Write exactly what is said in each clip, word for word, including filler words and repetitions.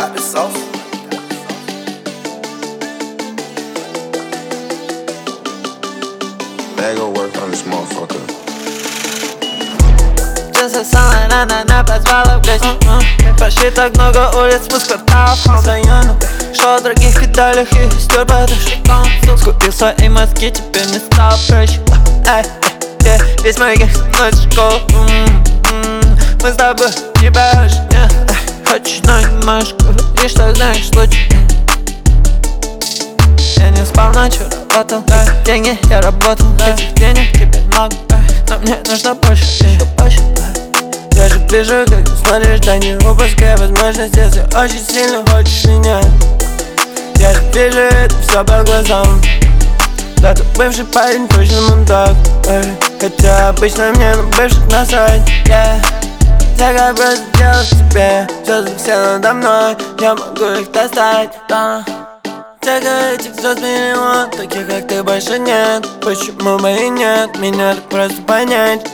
got the sauce. Bag of work on this motherfucker. Часы самая рано не позвала в гости. Прошли так много улиц, мы с кварталов постоянно. Шел в других деталях и стер подушком. Скупил свои мозги, теперь мне стало проще. Эй, эй, весь мой гех со мной в школу. Мы с тобой тебя уже не. Хочешь, но не можешь говорить, что знаешь лучше. Я не спал ночью, работал, деньги я работал. Этих денег теперь много, но мне нужно больше, еще больше. Я же вижу, как ты смотришь, да не упускай возможность, если очень сильно хочешь меня. Я же вижу это все по глазам. Да ты бывший парень, точно мудак, эй. Хотя обычно мне на бывших насрать, yeah. Я как просто делать тебе, слезы все надо мной, я могу их достать, да. Тяга этих звезд миллион, таких как ты больше нет. Почему бы и нет, меня так просто понять.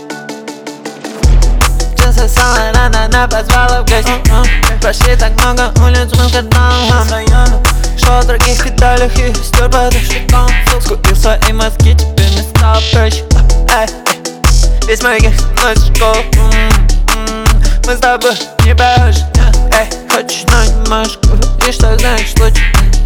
Часы самая рано, она позвала в гости. Прошли так много улиц, мы с кварталом. Шел в других деталях и стер подушком. Скупил свои мозги, теперь мне стало проще. Эй, весь мой гех со мной в школу. Мы с тобой не уже. Эй, хочешь, но не можешь говорить, что знаешь лучше.